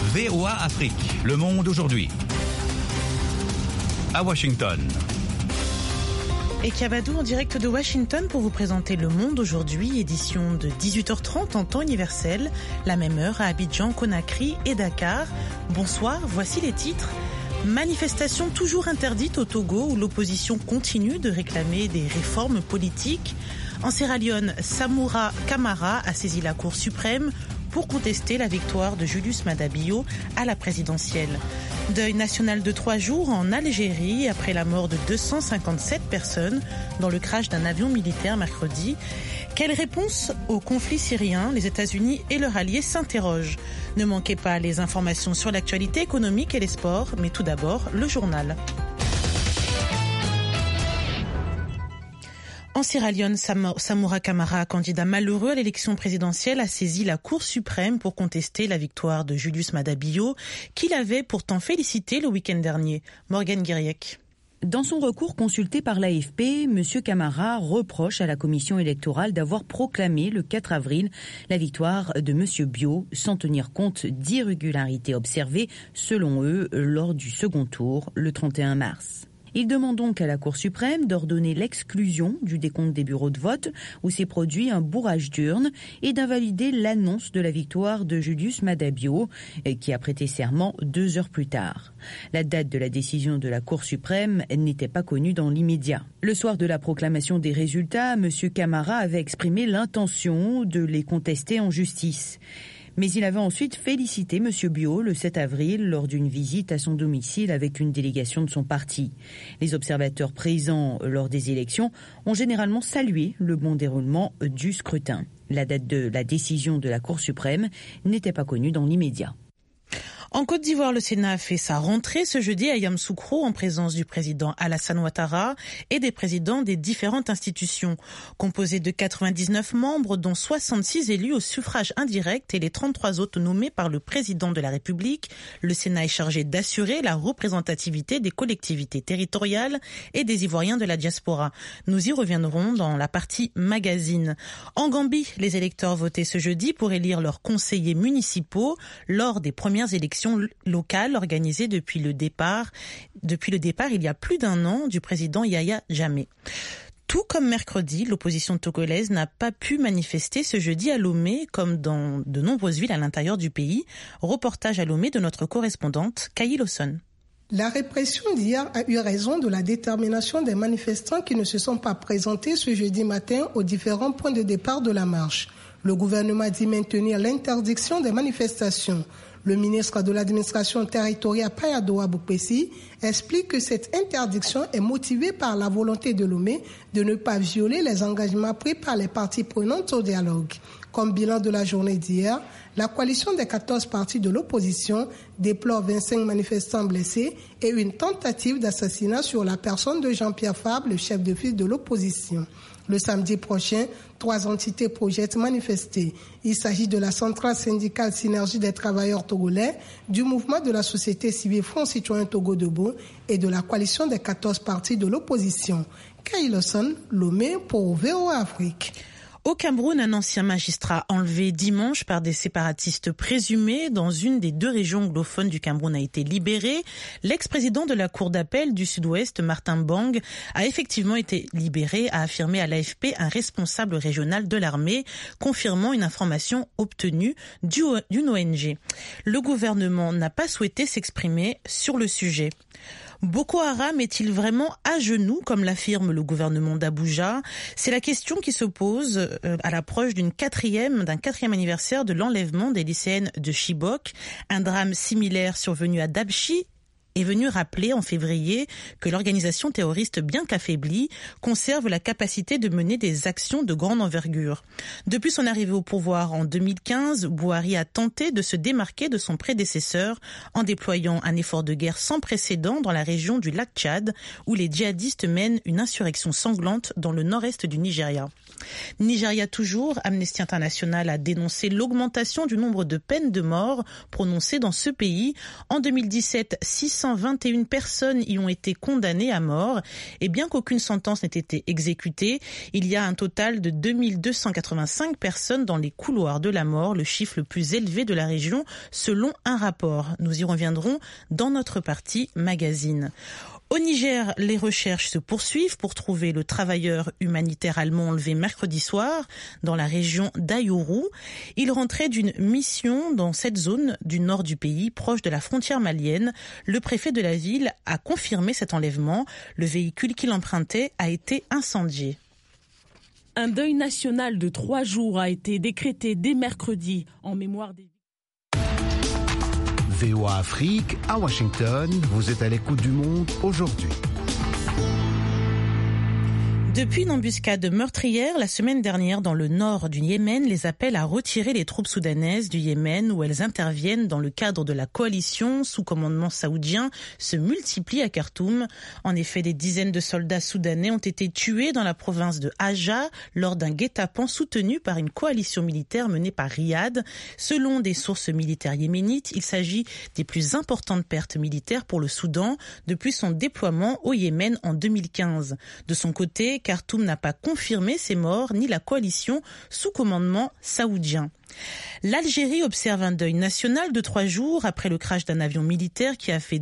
VOA Afrique, le monde aujourd'hui. À Washington. Et Kabadou en direct de Washington pour vous présenter Le Monde aujourd'hui, édition de 18h30 en temps universel, la même heure à Abidjan, Conakry et Dakar. Bonsoir, voici les titres. Manifestation toujours interdite au Togo où l'opposition continue de réclamer des réformes politiques. En Sierra Leone, Samura Kamara a saisi la Cour suprême pour contester la victoire de Julius Maada Bio à la présidentielle. Deuil national de 3 jours en Algérie après la mort de 257 personnes dans le crash d'un avion militaire mercredi. Quelle réponse au conflit syrien? Les États-Unis et leurs alliés s'interrogent. Ne manquez pas les informations sur l'actualité économique et les sports, mais tout d'abord, le journal. En Sierra Leone, Samura Kamara, candidat malheureux à l'élection présidentielle, a saisi la Cour suprême pour contester la victoire de Julius Maada Bio, qu'il avait pourtant félicité le week-end dernier. Morgane Guiriec. Dans son recours consulté par l'AFP, M. Kamara reproche à la commission électorale d'avoir proclamé le 4 avril la victoire de M. Bio sans tenir compte d'irrégularités observées, selon eux, lors du second tour, le 31 mars. Il demande donc à la Cour suprême d'ordonner l'exclusion du décompte des bureaux de vote où s'est produit un bourrage d'urnes et d'invalider l'annonce de la victoire de Julius Maada Bio qui a prêté serment 2 heures plus tard. La date de la décision de la Cour suprême n'était pas connue dans l'immédiat. Le soir de la proclamation des résultats, M. Kamara avait exprimé l'intention de les contester en justice. Mais il avait ensuite félicité M. Bio le 7 avril lors d'une visite à son domicile avec une délégation de son parti. Les observateurs présents lors des élections ont généralement salué le bon déroulement du scrutin. La date de la décision de la Cour suprême n'était pas connue dans l'immédiat. En Côte d'Ivoire, le Sénat a fait sa rentrée ce jeudi à Yamoussoukro en présence du président Alassane Ouattara et des présidents des différentes institutions. Composé de 99 membres, dont 66 élus au suffrage indirect et les 33 autres nommés par le président de la République, le Sénat est chargé d'assurer la représentativité des collectivités territoriales et des Ivoiriens de la diaspora. Nous y reviendrons dans la partie magazine. En Gambie, les électeurs votaient ce jeudi pour élire leurs conseillers municipaux lors des premières élections locales organisées depuis le départ il y a plus d'1 an du président Yahya Jammeh. Tout comme mercredi, l'opposition togolaise n'a pas pu manifester ce jeudi à Lomé, comme dans de nombreuses villes à l'intérieur du pays. Reportage à Lomé de notre correspondante, Kayi Lawson. La répression d'hier a eu raison de la détermination des manifestants qui ne se sont pas présentés ce jeudi matin aux différents points de départ de la marche. Le gouvernement dit maintenir l'interdiction des manifestations. Le ministre de l'administration territoriale Payadoa Boukpessi explique que cette interdiction est motivée par la volonté de Lomé de ne pas violer les engagements pris par les parties prenantes au dialogue. Comme bilan de la journée d'hier, la coalition des 14 partis de l'opposition déplore 25 manifestants blessés et une tentative d'assassinat sur la personne de Jean-Pierre Fabre, le chef de file de l'opposition. Le samedi prochain, 3 entités projettent manifester. Il s'agit de la centrale syndicale Synergie des travailleurs togolais, du mouvement de la société civile Front Citoyen Togo Debout et de la coalition des 14 partis de l'opposition. Kayi Lawson, Lomé pour VOA Afrique. Au Cameroun, un ancien magistrat enlevé dimanche par des séparatistes présumés dans une des 2 régions anglophones du Cameroun a été libéré. L'ex-président de la Cour d'appel du Sud-Ouest, Martin Bang, a effectivement été libéré, a affirmé à l'AFP un responsable régional de l'armée, confirmant une information obtenue d'une ONG. Le gouvernement n'a pas souhaité s'exprimer sur le sujet. Boko Haram est-il vraiment à genoux, comme l'affirme le gouvernement d'Abuja? C'est la question qui se pose à l'approche d'un quatrième anniversaire de l'enlèvement des lycéennes de Chibok. Un drame similaire survenu à Dabchi est venu rappeler en février que l'organisation terroriste, bien qu'affaiblie, conserve la capacité de mener des actions de grande envergure. Depuis son arrivée au pouvoir en 2015, Buhari a tenté de se démarquer de son prédécesseur en déployant un effort de guerre sans précédent dans la région du lac Tchad, où les djihadistes mènent une insurrection sanglante dans le nord-est du Nigeria. Nigeria toujours, Amnesty International a dénoncé l'augmentation du nombre de peines de mort prononcées dans ce pays. En 2017, 600 621 personnes y ont été condamnées à mort. Et bien qu'aucune sentence n'ait été exécutée, il y a un total de 2285 personnes dans les couloirs de la mort, le chiffre le plus élevé de la région selon un rapport. Nous y reviendrons dans notre partie magazine. Au Niger, les recherches se poursuivent pour trouver le travailleur humanitaire allemand enlevé mercredi soir dans la région d'Ayourou. Il rentrait d'une mission dans cette zone du nord du pays, proche de la frontière malienne. Le préfet de la ville a confirmé cet enlèvement. Le véhicule qu'il empruntait a été incendié. Un deuil national de 3 jours a été décrété dès mercredi en mémoire des... VOA Afrique, à Washington, vous êtes à l'écoute du monde aujourd'hui. Depuis une embuscade meurtrière la semaine dernière dans le nord du Yémen, les appels à retirer les troupes soudanaises du Yémen où elles interviennent dans le cadre de la coalition sous commandement saoudien se multiplient à Khartoum. En effet, des dizaines de soldats soudanais ont été tués dans la province de Haja lors d'un guet-apens soutenu par une coalition militaire menée par Riyad. Selon des sources militaires yéménites, il s'agit des plus importantes pertes militaires pour le Soudan depuis son déploiement au Yémen en 2015. De son côté, Khartoum n'a pas confirmé ces morts ni la coalition sous commandement saoudien. L'Algérie observe un deuil national de 3 jours après le crash d'un avion militaire qui a fait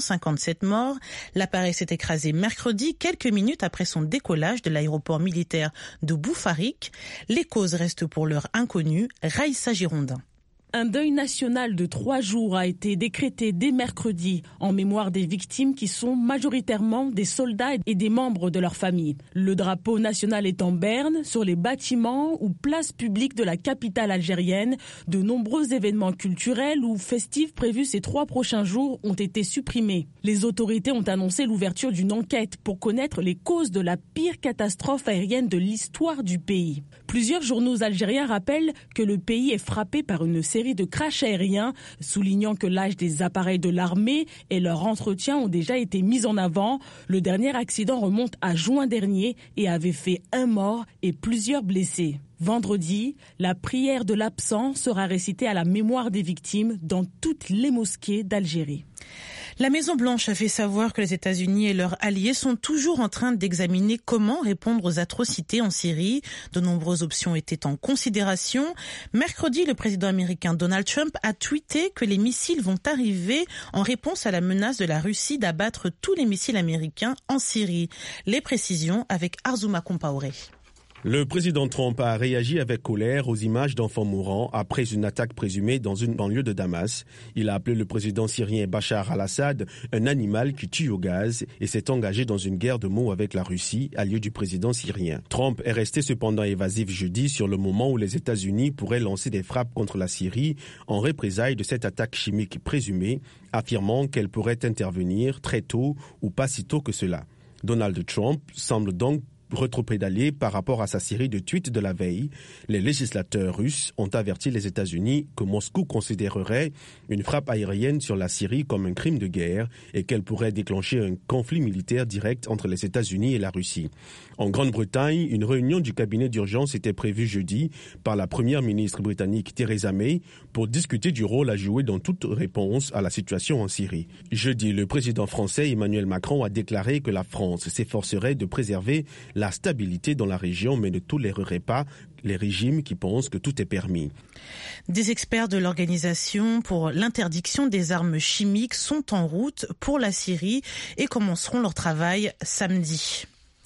257 morts. L'appareil s'est écrasé mercredi, quelques minutes après son décollage de l'aéroport militaire de Boufarik. Les causes restent pour l'heure inconnues. Raïssa Girondin. Un deuil national de 3 jours a été décrété dès mercredi en mémoire des victimes qui sont majoritairement des soldats et des membres de leur famille. Le drapeau national est en berne sur les bâtiments ou places publiques de la capitale algérienne. De nombreux événements culturels ou festifs prévus ces 3 prochains jours ont été supprimés. Les autorités ont annoncé l'ouverture d'une enquête pour connaître les causes de la pire catastrophe aérienne de l'histoire du pays. Plusieurs journaux algériens rappellent que le pays est frappé par une série de crashs aériens, soulignant que l'âge des appareils de l'armée et leur entretien ont déjà été mis en avant. Le dernier accident remonte à juin dernier et avait fait 1 mort et plusieurs blessés. Vendredi, la prière de l'absent sera récitée à la mémoire des victimes dans toutes les mosquées d'Algérie. La Maison-Blanche a fait savoir que les États-Unis et leurs alliés sont toujours en train d'examiner comment répondre aux atrocités en Syrie. De nombreuses options étaient en considération. Mercredi, le président américain Donald Trump a tweeté que les missiles vont arriver en réponse à la menace de la Russie d'abattre tous les missiles américains en Syrie. Les précisions avec Arzouma Compaoré. Le président Trump a réagi avec colère aux images d'enfants mourants après une attaque présumée dans une banlieue de Damas. Il a appelé le président syrien Bachar al-Assad un animal qui tue au gaz et s'est engagé dans une guerre de mots avec la Russie, allié du président syrien. Trump est resté cependant évasif jeudi sur le moment où les États-Unis pourraient lancer des frappes contre la Syrie en représailles de cette attaque chimique présumée, affirmant qu'elle pourrait intervenir très tôt ou pas si tôt que cela. Donald Trump semble donc rétropédalier par rapport à sa série de tweets de la veille. Les législateurs russes ont averti les États-Unis que Moscou considérerait une frappe aérienne sur la Syrie comme un crime de guerre et qu'elle pourrait déclencher un conflit militaire direct entre les États-Unis et la Russie. En Grande-Bretagne, une réunion du cabinet d'urgence était prévue jeudi par la première ministre britannique Theresa May pour discuter du rôle à jouer dans toute réponse à la situation en Syrie. Jeudi, le président français Emmanuel Macron a déclaré que la France s'efforcerait de préserver la stabilité dans la région, mais ne tolérerait pas les régimes qui pensent que tout est permis. Des experts de l'Organisation pour l'interdiction des armes chimiques sont en route pour la Syrie et commenceront leur travail samedi.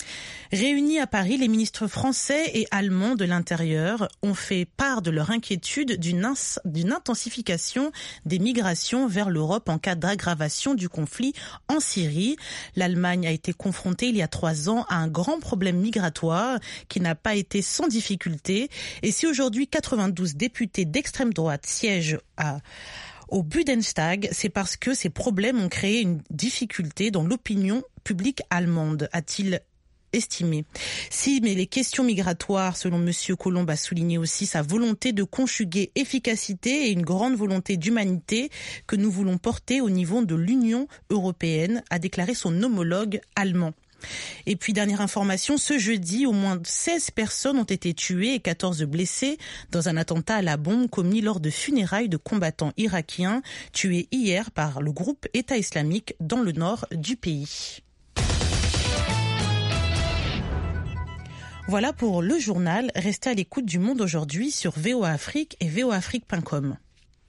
Réunis à Paris, les ministres français et allemands de l'Intérieur ont fait part de leur inquiétude d'une intensification des migrations vers l'Europe en cas d'aggravation du conflit en Syrie. L'Allemagne a été confrontée il y a 3 ans à un grand problème migratoire qui n'a pas été sans difficulté. Et si aujourd'hui 92 députés d'extrême droite siègent au Bundestag, c'est parce que ces problèmes ont créé une difficulté dans l'opinion publique allemande, a-t-il estimé. Si, mais les questions migratoires, selon M. Colomb, a souligné aussi sa volonté de conjuguer efficacité et une grande volonté d'humanité que nous voulons porter au niveau de l'Union européenne, a déclaré son homologue allemand. Et puis, dernière information, ce jeudi, au moins 16 personnes ont été tuées et 14 blessées dans un attentat à la bombe commis lors de funérailles de combattants irakiens tués hier par le groupe État islamique dans le nord du pays. Voilà pour le journal. Restez à l'écoute du Monde aujourd'hui sur VOA Afrique et voaafrique.com.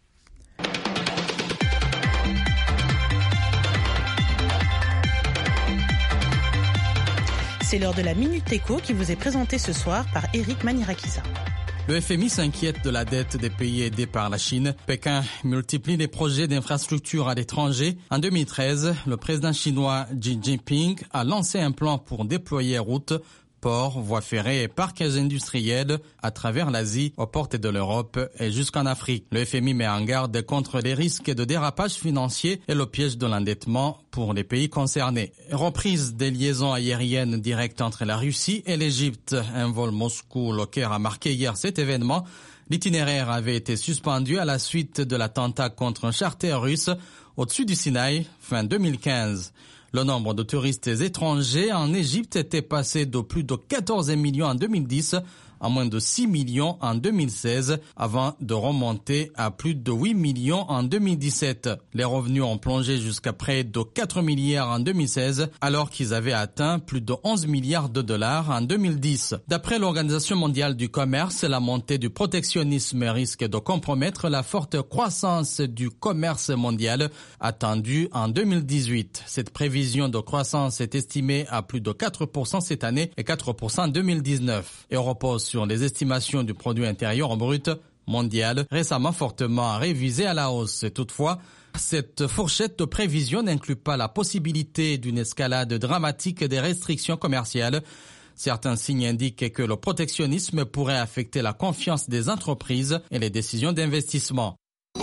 C'est l'heure de la Minute Éco qui vous est présentée ce soir par Eric Manirakiza. Le FMI s'inquiète de la dette des pays aidés par la Chine. Pékin multiplie les projets d'infrastructures à l'étranger. En 2013, le président chinois Xi Jinping a lancé un plan pour déployer routes, ports, voies ferrées et parcs industriels à travers l'Asie, aux portes de l'Europe et jusqu'en Afrique. Le FMI met en garde contre les risques de dérapage financier et le piège de l'endettement pour les pays concernés. Reprise des liaisons aériennes directes entre la Russie et l'Égypte. Un vol Moscou-Le Caire a marqué hier cet événement. L'itinéraire avait été suspendu à la suite de l'attentat contre un charter russe au-dessus du Sinaï fin 2015. Le nombre de touristes étrangers en Égypte était passé de plus de 14 millions en 2010 à moins de 6 millions en 2016, avant de remonter à plus de 8 millions en 2017. Les revenus ont plongé jusqu'à près de 4 milliards en 2016, alors qu'ils avaient atteint plus de 11 milliards de dollars en 2010. D'après l'Organisation mondiale du commerce, la montée du protectionnisme risque de compromettre la forte croissance du commerce mondial attendue en 2018. Cette prévision de croissance est estimée à plus de 4% cette année et 4% en 2019 et repose sur les estimations du produit intérieur brut mondial, récemment fortement révisé à la hausse. Toutefois, cette fourchette de prévision n'inclut pas la possibilité d'une escalade dramatique des restrictions commerciales. Certains signes indiquent que le protectionnisme pourrait affecter la confiance des entreprises et les décisions d'investissement.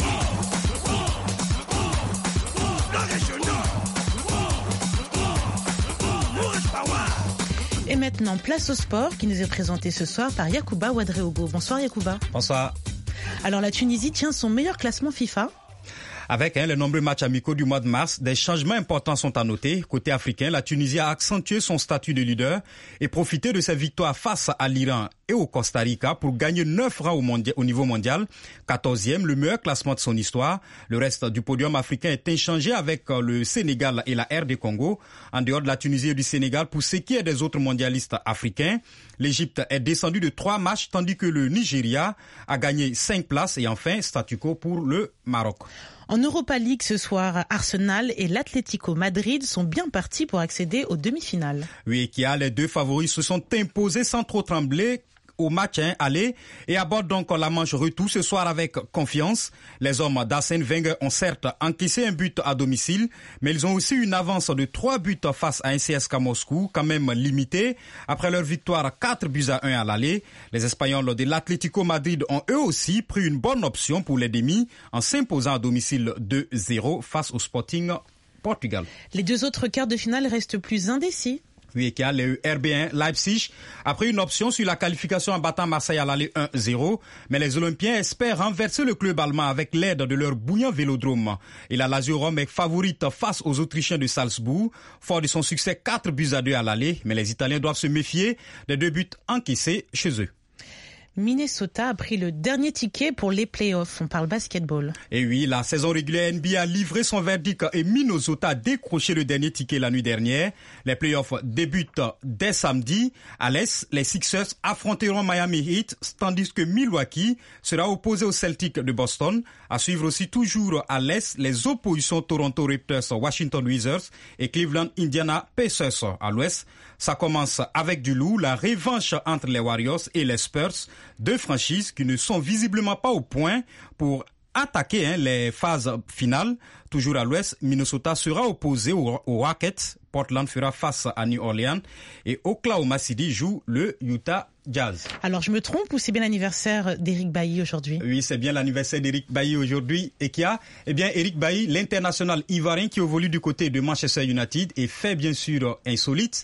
Et maintenant, place au sport qui nous est présenté ce soir par Yacouba Ouadréogo. Bonsoir Yacouba. Bonsoir. Alors la Tunisie tient son meilleur classement FIFA. Avec les nombreux matchs amicaux du mois de mars, des changements importants sont à noter. Côté africain, la Tunisie a accentué son statut de leader et profité de sa victoire face à l'Iran et au Costa Rica pour gagner 9 rangs au niveau mondial. 14e, le meilleur classement de son histoire. Le reste du podium africain est inchangé avec le Sénégal et la RD Congo. En dehors de la Tunisie et du Sénégal, pour ce qui est des autres mondialistes africains, l'Égypte est descendue de 3 matchs tandis que le Nigeria a gagné 5 places et enfin statu quo pour le Maroc. En Europa League ce soir, Arsenal et l'Atlético Madrid sont bien partis pour accéder aux demi-finales. Oui, les deux favoris se sont imposés sans trop trembler au match aller et abordent donc la manche retour ce soir avec confiance. Les hommes d'Arsène Wenger ont certes encaissé un but à domicile, mais ils ont aussi une avance de 3 buts face à un CSKA Moscou, quand même limitée. Après leur victoire 4-1 à l'aller, les Espagnols de l'Atlético Madrid ont eux aussi pris une bonne option pour les demi en s'imposant à domicile 2-0 face au Sporting Portugal. Les deux autres quarts de finale restent plus indécis. Oui, qui a le RB1 Leipzig a pris une option sur la qualification en battant Marseille à l'aller 1-0, mais les Olympiens espèrent renverser le club allemand avec l'aide de leur bouillant vélodrome. Et la Lazio Rome est favorite face aux Autrichiens de Salzbourg, fort de son succès 4-2 à l'aller, mais les Italiens doivent se méfier des 2 buts encaissés chez eux. Minnesota a pris le dernier ticket pour les playoffs. On parle basketball. Et oui, la saison régulière NBA a livré son verdict et Minnesota a décroché le dernier ticket la nuit dernière. Les playoffs débutent dès samedi. À l'Est, les Sixers affronteront Miami Heat, tandis que Milwaukee sera opposé aux Celtics de Boston. À suivre aussi toujours à l'Est, les oppositions Toronto Raptors, Washington Wizards et Cleveland Indiana Pacers. À l'Ouest, ça commence avec du loup, la revanche entre les Warriors et les Spurs, deux franchises qui ne sont visiblement pas au point pour attaquer les phases finales. Toujours à l'Ouest, Minnesota sera opposé aux Rockets, Portland fera face à New Orleans et Oklahoma City joue le Utah Jazz. Alors je me trompe ou c'est bien l'anniversaire d'Éric Bailly aujourd'hui? Oui, c'est bien l'anniversaire d'Éric Bailly aujourd'hui et qui a, Éric Bailly, l'international ivoirien qui évolue du côté de Manchester United et fait bien sûr insolite.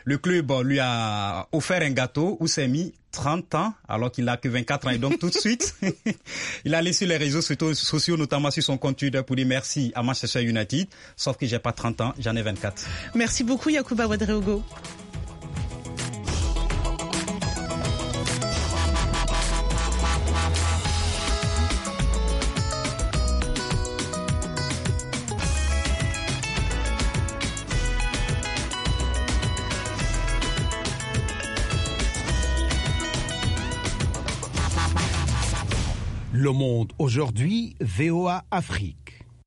Le club lui a offert un gâteau où s'est mis 30 ans, alors qu'il n'a que 24 ans. Et donc, tout de suite, il a laissé les réseaux sociaux, notamment sur son compte Twitter, pour dire merci à Manchester United. Sauf que j'ai pas 30 ans, j'en ai 24. Merci beaucoup, Yacouba Ouedraogo. Le Monde aujourd'hui, VOA Afrique.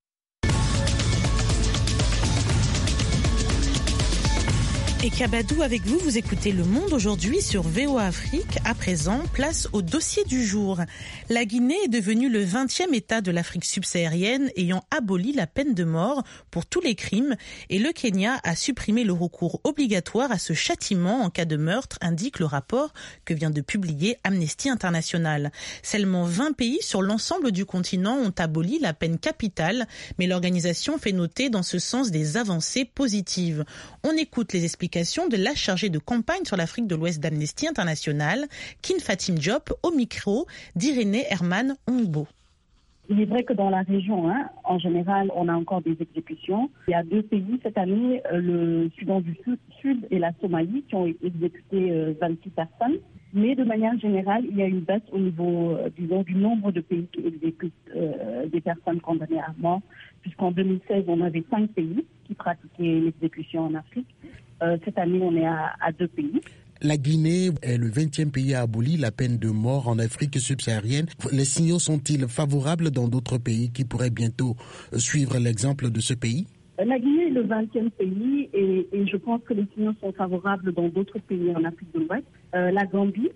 Et Kabadou avec vous, vous écoutez Le Monde aujourd'hui sur VOA Afrique. À présent, place au dossier du jour. La Guinée est devenue le 20e État de l'Afrique subsaharienne ayant aboli la peine de mort pour tous les crimes et le Kenya a supprimé le recours obligatoire à ce châtiment en cas de meurtre, indique le rapport que vient de publier Amnesty International. Seulement 20 pays sur l'ensemble du continent ont aboli la peine capitale, mais l'organisation fait noter dans ce sens des avancées positives. On écoute les explications de la chargée de campagne sur l'Afrique de l'Ouest d'Amnesty International, Kin Fatim Diop, au micro d'Irénée Herman Ongbo. Il est vrai que dans la région, en général, on a encore des exécutions. Il y a 2 pays cette année, le Soudan du Sud et la Somalie, qui ont exécuté 26 personnes. Mais de manière générale, il y a une baisse au niveau, du nombre de pays qui exécutent des personnes condamnées à mort, puisqu'en 2016, on avait 5 pays qui pratiquaient l'exécution en Afrique. Cette année, on est à 2 pays. La Guinée est le 20e pays à abolir la peine de mort en Afrique subsaharienne. Les signaux sont-ils favorables dans d'autres pays qui pourraient bientôt suivre l'exemple de ce pays ? La Guinée est le 20e pays et je pense que les signaux sont favorables dans d'autres pays en Afrique de l'Ouest. La Gambie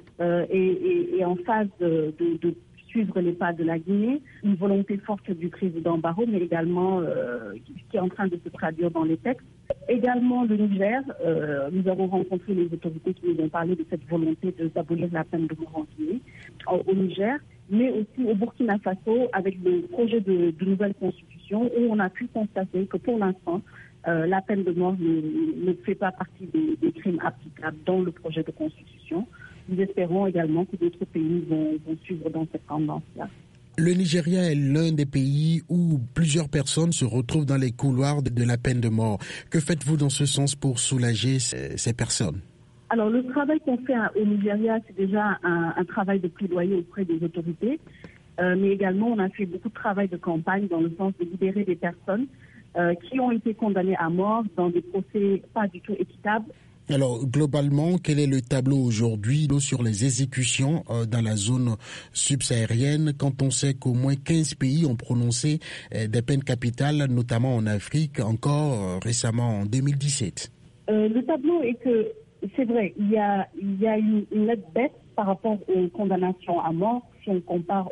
est en phase de suivre les pas de la Guinée, une volonté forte du président Barrow, mais également qui est en train de se traduire dans les textes. Également le Niger, nous avons rencontré les autorités qui nous ont parlé de cette volonté d'abolir la peine de mort en Guinée, au Niger, mais aussi au Burkina Faso avec le projet de nouvelle constitution où on a pu constater que pour l'instant, la peine de mort ne fait pas partie des crimes applicables dans le projet de constitution. Nous espérons également que d'autres pays vont suivre dans cette tendance-là. Le Nigeria est l'un des pays où plusieurs personnes se retrouvent dans les couloirs de la peine de mort. Que faites-vous dans ce sens pour soulager ces personnes ? Alors, le travail qu'on fait au Nigeria, c'est déjà un travail de plaidoyer auprès des autorités. Mais également, on a fait beaucoup de travail de campagne dans le sens de libérer des personnes qui ont été condamnées à mort dans des procès pas du tout équitables. Alors, globalement, quel est le tableau aujourd'hui sur les exécutions dans la zone subsaharienne quand on sait qu'au moins 15 pays ont prononcé des peines capitales, notamment en Afrique, encore récemment en 2017 ? Le tableau est que, c'est vrai, il y a une nette baisse par rapport aux condamnations à mort si on compare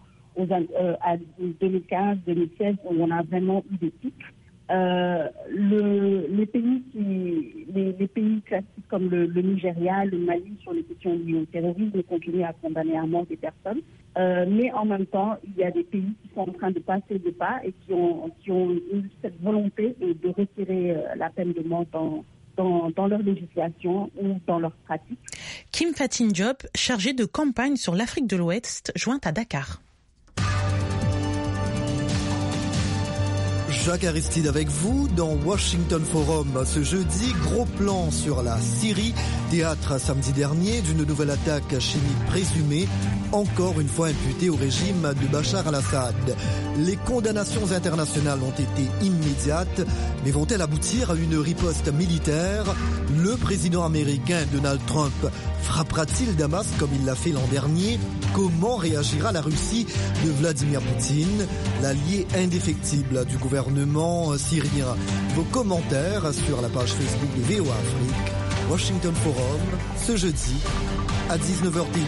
à 2015-2016 où on a vraiment eu des pics. Les pays classiques comme le Nigeria, le Mali sur les questions liées au terrorisme continuent à condamner à mort des personnes. Mais en même temps, il y a des pays qui sont en train de passer de pas et qui ont eu cette volonté de retirer la peine de mort dans leur législation ou dans leurs pratiques. Kin Fatim Diop, chargée de campagne sur l'Afrique de l'Ouest, jointe à Dakar. Jacques Aristide avec vous dans Washington Forum. Ce jeudi, gros plan sur la Syrie, théâtre samedi dernier d'une nouvelle attaque chimique présumée, encore une fois imputée au régime de Bachar al-Assad. Les condamnations internationales ont été immédiates, mais vont-elles aboutir à une riposte militaire ? Le président américain Donald Trump frappera-t-il Damas comme il l'a fait l'an dernier ? Comment réagira la Russie de Vladimir Poutine, l'allié indéfectible du gouvernement syrien? Vos commentaires sur la page Facebook de VOA Afrique, Washington Forum, ce jeudi à 19h10.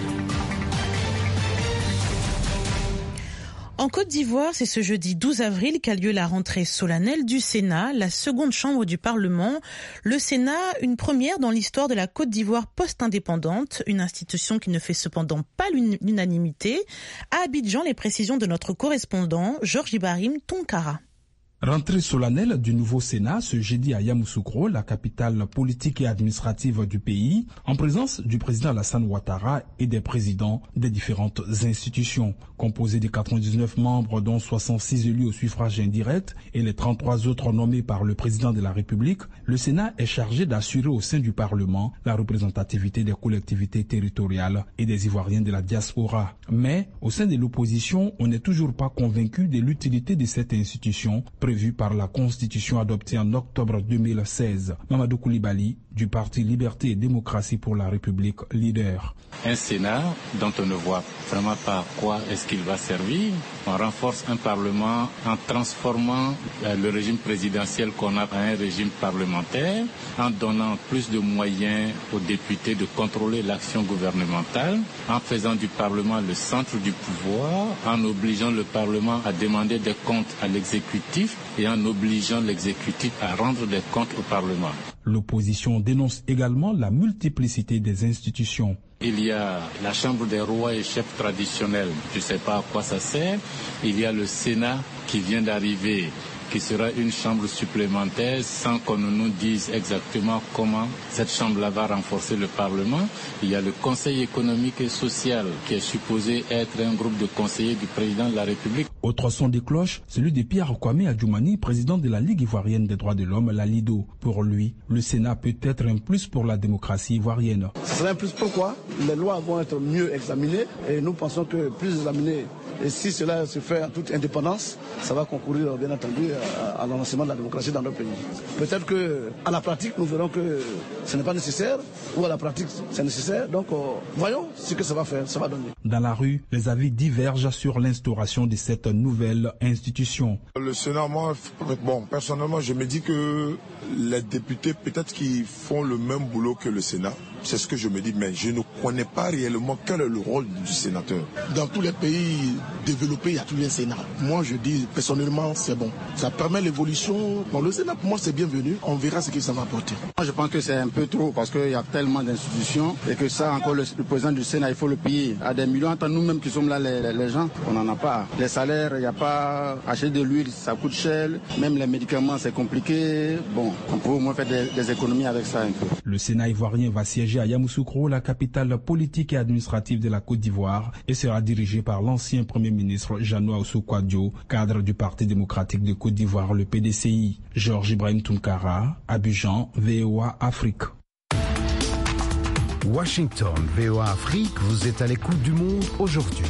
En Côte d'Ivoire, c'est ce jeudi 12 avril qu'a lieu la rentrée solennelle du Sénat, la seconde chambre du Parlement. Le Sénat, une première dans l'histoire de la Côte d'Ivoire post-indépendante, une institution qui ne fait cependant pas l'unanimité. À Abidjan, les précisions de notre correspondant, Georges Ibrahim Tonkara. Rentrée solennelle du nouveau Sénat ce jeudi à Yamoussoukro, la capitale politique et administrative du pays, en présence du président Alassane Ouattara et des présidents des différentes institutions. Composé de 99 membres dont 66 élus au suffrage indirect et les 33 autres nommés par le président de la République, le Sénat est chargé d'assurer au sein du Parlement la représentativité des collectivités territoriales et des Ivoiriens de la diaspora. Mais au sein de l'opposition, on n'est toujours pas convaincu de l'utilité de cette institution prévu par la Constitution adoptée en octobre 2016. Mamadou Koulibaly, du Parti Liberté et Démocratie pour la République, leader. Un Sénat dont on ne voit vraiment pas à quoi est-ce qu'il va servir. On renforce un Parlement en transformant le régime présidentiel qu'on a à un régime parlementaire, en donnant plus de moyens aux députés de contrôler l'action gouvernementale, en faisant du Parlement le centre du pouvoir, en obligeant le Parlement à demander des comptes à l'exécutif et en obligeant l'exécutif à rendre des comptes au Parlement. L'opposition dénonce également la multiplicité des institutions. Il y a la Chambre des rois et chefs traditionnels, je ne sais pas à quoi ça sert. Il y a le Sénat qui vient d'arriver, qui sera une chambre supplémentaire sans qu'on nous dise exactement comment cette chambre-là va renforcer le Parlement. Il y a le Conseil économique et social qui est supposé être un groupe de conseillers du président de la République. Autre son des cloches, celui de Pierre Kwame Adjoumani, président de la Ligue ivoirienne des droits de l'homme, la LIDO. Pour lui, le Sénat peut être un plus pour la démocratie ivoirienne. Ce serait un plus pourquoi les lois vont être mieux examinées et nous pensons que plus examinées, et si cela se fait en toute indépendance, ça va concourir bien entendu à l'avancement de la démocratie dans notre pays. Peut-être qu'à la pratique, nous verrons que ce n'est pas nécessaire, ou à la pratique, c'est nécessaire. Donc, voyons ce que ça va faire, ça va donner. Dans la rue, les avis divergent sur l'instauration de cette nouvelle institution. Le Sénat, moi, personnellement, je me dis que les députés, peut-être qu'ils font le même boulot que le Sénat. C'est ce que je me dis, mais je ne connais pas réellement quel est le rôle du sénateur. Dans tous les pays développés, il y a toujours un Sénat. Moi, je dis personnellement, c'est bon. Ça permet l'évolution. Bon, le Sénat, pour moi, c'est bienvenu. On verra ce que ça va apporter. Moi, je pense que c'est un peu trop parce qu'il y a tellement d'institutions et que ça, encore, le président du Sénat, il faut le payer. À des millions, entre nous-mêmes qui sommes là, les gens, on n'en a pas. Les salaires, il n'y a pas. Acheter de l'huile, ça coûte cher. Même les médicaments, c'est compliqué. Bon, on peut au moins faire des économies avec ça un peu. Le Sénat ivoirien va siéger à Yamoussoukro, la capitale politique et administrative de la Côte d'Ivoire, et sera dirigé par l'ancien Premier ministre Jeannot Ahoussou-Kouadio, cadre du Parti démocratique de Côte d'Ivoire, le PDCI. Georges Ibrahim Tounkara, Abidjan, VOA Afrique. Washington, VOA Afrique, vous êtes à l'écoute du monde aujourd'hui.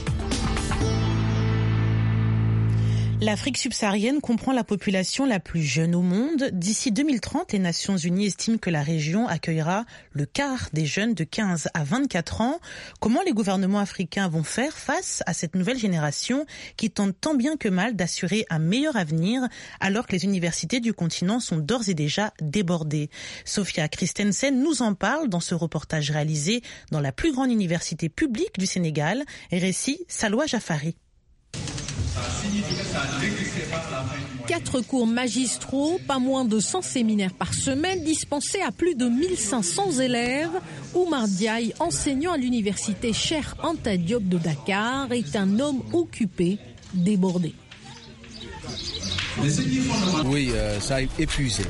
L'Afrique subsaharienne comprend la population la plus jeune au monde. D'ici 2030, les Nations Unies estiment que la région accueillera le quart des jeunes de 15 à 24 ans. Comment les gouvernements africains vont faire face à cette nouvelle génération qui tente tant bien que mal d'assurer un meilleur avenir alors que les universités du continent sont d'ores et déjà débordées? Sophia Christensen nous en parle dans ce reportage réalisé dans la plus grande université publique du Sénégal. Récit Salwa Jafari. 4 cours magistraux, pas moins de 100 séminaires par semaine dispensés à plus de 1500 élèves. Oumar Diaye, enseignant à l'université Cheikh Anta Diop de Dakar, est un homme occupé, débordé. Oui, ça a épuisé,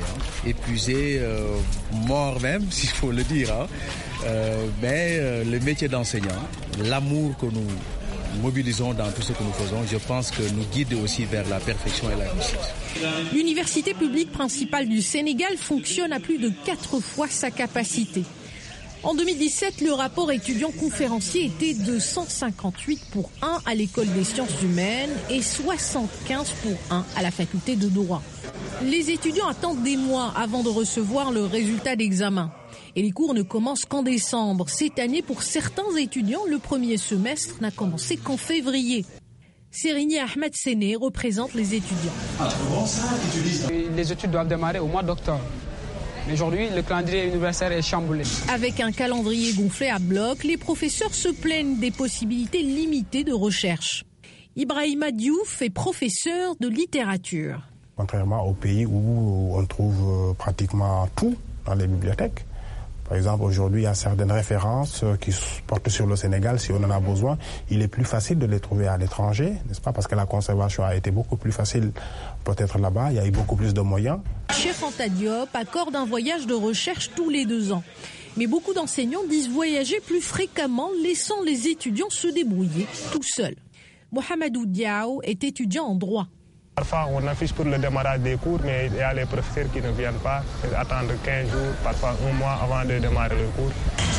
mort même, s'il faut le dire. Mais le métier d'enseignant, l'amour que nous mobilisons dans tout ce que nous faisons, je pense que nous guide aussi vers la perfection et la réussite. L'université publique principale du Sénégal fonctionne à plus de 4 fois sa capacité. En 2017, le rapport étudiant conférencier était de 158 pour 1 à l'école des sciences humaines et 75 pour 1 à la faculté de droit. Les étudiants attendent des mois avant de recevoir le résultat d'examen. Et les cours ne commencent qu'en décembre. Cette année, pour certains étudiants, le premier semestre n'a commencé qu'en février. Sérigny Ahmed Séné représente les étudiants. Les études doivent démarrer au mois d'octobre. Mais aujourd'hui, le calendrier universitaire est chamboulé. Avec un calendrier gonflé à bloc, les professeurs se plaignent des possibilités limitées de recherche. Ibrahima Diouf est professeur de littérature. Contrairement aux pays où on trouve pratiquement tout dans les bibliothèques, Par exemple, aujourd'hui, il y a certaines références qui portent sur le Sénégal, si on en a besoin. Il est plus facile de les trouver à l'étranger, n'est-ce pas? Parce que la conservation a été beaucoup plus facile peut-être là-bas, il y a eu beaucoup plus de moyens. Cheikh Anta Diop accorde un voyage de recherche tous les 2 ans. Mais beaucoup d'enseignants disent voyager plus fréquemment, laissant les étudiants se débrouiller tout seuls. Mohamedou Diaw est étudiant en droit. Parfois, on affiche pour le démarrage des cours, mais il y a les professeurs qui ne viennent pas. Ils attendent 15 jours, parfois 1 mois avant de démarrer le cours.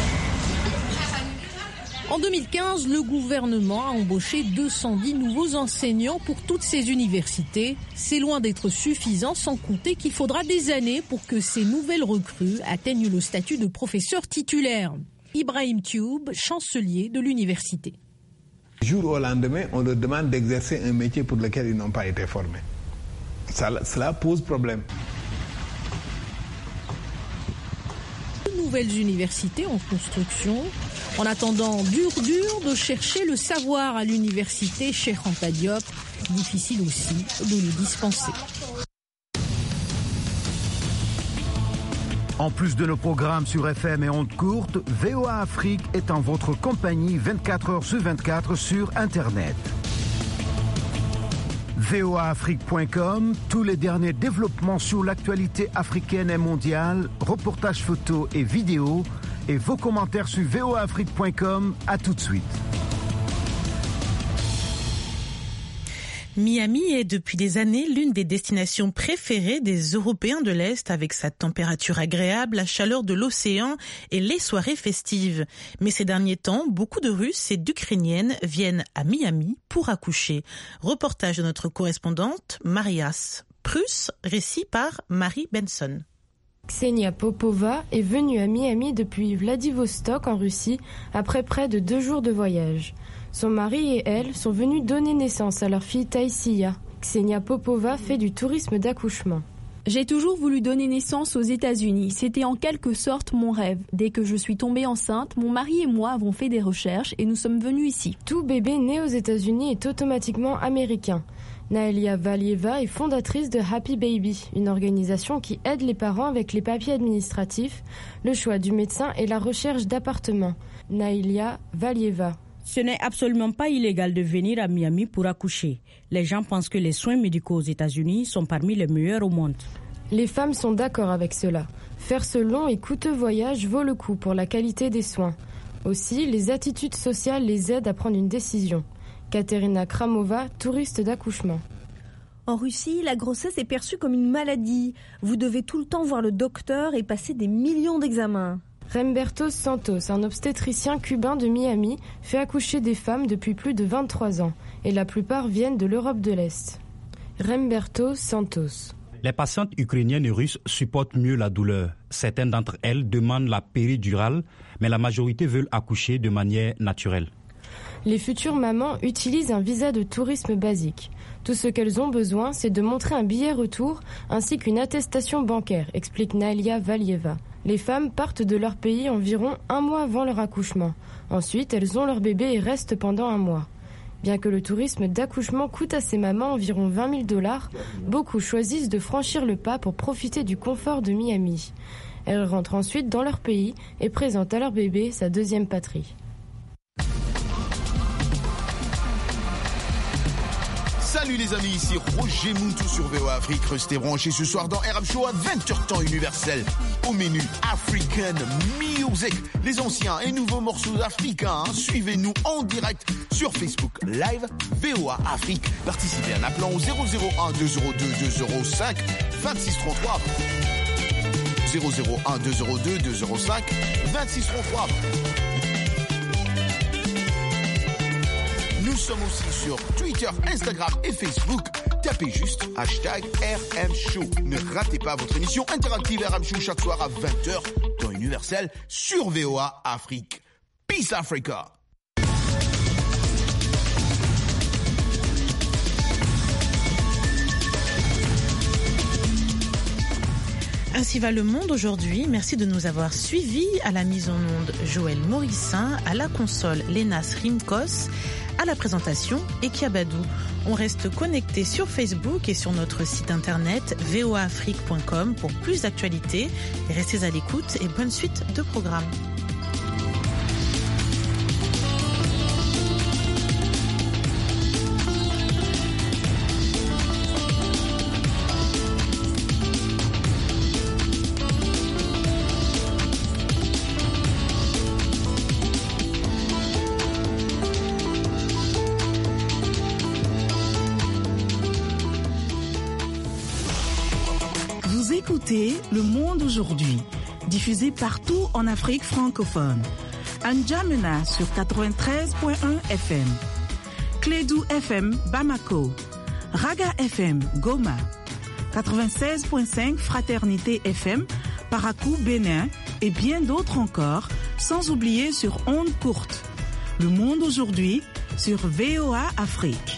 En 2015, le gouvernement a embauché 210 nouveaux enseignants pour toutes ces universités. C'est loin d'être suffisant, sans compter qu'il faudra des années pour que ces nouvelles recrues atteignent le statut de professeur titulaire. Ibrahim Tioub, chancelier de l'université. Du jour au lendemain, on leur demande d'exercer un métier pour lequel ils n'ont pas été formés. Cela pose problème. De nouvelles universités en construction. En attendant, dur de chercher le savoir à l'université Cheikh Anta Diop. Difficile aussi de le dispenser. En plus de nos programmes sur FM et ondes courtes, VOA Afrique est en votre compagnie 24 heures sur 24 sur Internet. voaafrique.com, tous les derniers développements sur l'actualité africaine et mondiale, reportages photos et vidéos, et vos commentaires sur voaafrique.com. À tout de suite. Miami est depuis des années l'une des destinations préférées des Européens de l'Est, avec sa température agréable, la chaleur de l'océan et les soirées festives. Mais ces derniers temps, beaucoup de Russes et d'Ukrainiennes viennent à Miami pour accoucher. Reportage de notre correspondante Marias Prus, récit par Marie Benson. Ksenia Popova est venue à Miami depuis Vladivostok en Russie après près de 2 jours de voyage. Son mari et elle sont venus donner naissance à leur fille Taïsia. Ksenia Popova fait du tourisme d'accouchement. J'ai toujours voulu donner naissance aux États-Unis. C'était en quelque sorte mon rêve. Dès que je suis tombée enceinte, mon mari et moi avons fait des recherches et nous sommes venus ici. Tout bébé né aux États-Unis est automatiquement américain. Naelia Valieva est fondatrice de Happy Baby, une organisation qui aide les parents avec les papiers administratifs, le choix du médecin et la recherche d'appartements. Naelia Valieva. Ce n'est absolument pas illégal de venir à Miami pour accoucher. Les gens pensent que les soins médicaux aux États-Unis sont parmi les meilleurs au monde. Les femmes sont d'accord avec cela. Faire ce long et coûteux voyage vaut le coup pour la qualité des soins. Aussi, les attitudes sociales les aident à prendre une décision. Katerina Kramova, touriste d'accouchement. En Russie, la grossesse est perçue comme une maladie. Vous devez tout le temps voir le docteur et passer des millions d'examens. Remberto Santos, un obstétricien cubain de Miami, fait accoucher des femmes depuis plus de 23 ans et la plupart viennent de l'Europe de l'Est. Remberto Santos. Les patientes ukrainiennes et russes supportent mieux la douleur. Certaines d'entre elles demandent la péridurale, mais la majorité veulent accoucher de manière naturelle. Les futures mamans utilisent un visa de tourisme basique. Tout ce qu'elles ont besoin, c'est de montrer un billet retour ainsi qu'une attestation bancaire, explique Naelia Valieva. Les femmes partent de leur pays environ 1 mois avant leur accouchement. Ensuite, elles ont leur bébé et restent pendant 1 mois. Bien que le tourisme d'accouchement coûte à ces mamans environ $20 000, beaucoup choisissent de franchir le pas pour profiter du confort de Miami. Elles rentrent ensuite dans leur pays et présentent à leur bébé sa deuxième patrie. Salut les amis, ici Roger Moutou sur VOA Afrique. Restez branchés ce soir dans RM Show à 20h temps universel. Au menu African Music, les anciens et nouveaux morceaux africains. Suivez-nous en direct sur Facebook Live VOA Afrique. Participez en appelant au 001 202 205 2633. 001 202 205 2633. Nous sommes aussi sur Twitter, Instagram et Facebook. Tapez juste #RMShow. Ne ratez pas votre émission interactive RM Show chaque soir à 20h dans Universel sur VOA Afrique. Peace Africa. Ainsi va le monde aujourd'hui. Merci de nous avoir suivis. À la mise en onde, Joël Morissin. À la console, Lénas Rimkos. À la présentation, Ekia Badou. On reste connecté sur Facebook et sur notre site internet voaafrique.com pour plus d'actualités. Restez à l'écoute et bonne suite de programmes. Écoutez Le Monde aujourd'hui, diffusé partout en Afrique francophone. N'Djamena sur 93.1 FM, Clédou FM Bamako, Raga FM Goma, 96.5 Fraternité FM Parakou Bénin et bien d'autres encore, sans oublier sur ondes courtes. Le Monde aujourd'hui sur VOA Afrique.